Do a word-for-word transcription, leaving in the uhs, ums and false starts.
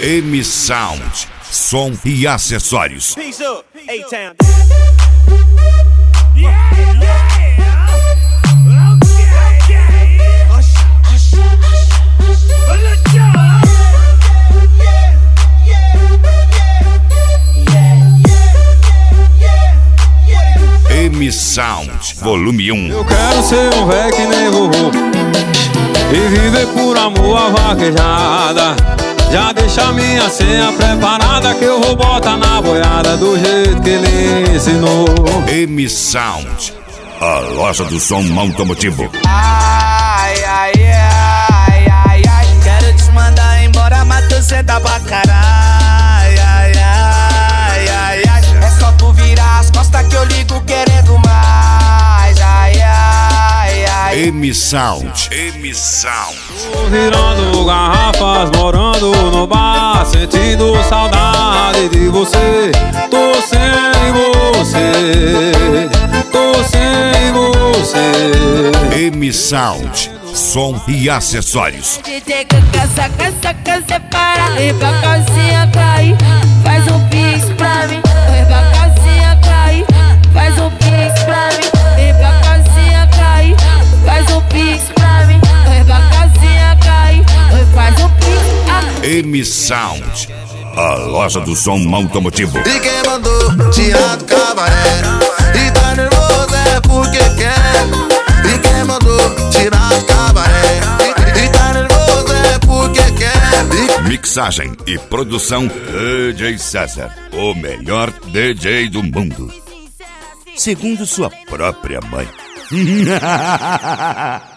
M Sound, som e acessórios. M Sound, volume um. Eu quero ser um véi que nem vovô e viver por amor a vaquejada. Já deixa minha senha preparada que eu vou botar na boiada do jeito que ele ensinou. M Sound, a loja do som automotivo. Ai, ai, ai, ai, ai. Quero te mandar embora, mas tu senta pra caralho. Ai, ai, ai, ai. É só tu virar as costas que eu ligo querendo mais. Ai, ai, ai. M Sound, M Sound. Tô virando garrafas, morando no bar, sentindo saudade de você. Tô sem você, tô sem você. M Sound, som e acessórios. D J que caça, caça, caça, para ir pra casinha cair. Faz um pix pra mim, ir pra casinha cair. Faz um pix pra mim, ir pra casinha cair. Faz um pix pra mim, ir pra casinha cair. Faz um pix. Ah. M Sound, a loja do som automotivo. E quem mandou tirar do cabaré? E tá nervoso é porque quer. E quem mandou tirar do cabaré? E, e tá nervoso é porque quer. E... Mixagem e produção D J César, o melhor D J do mundo, segundo sua própria mãe.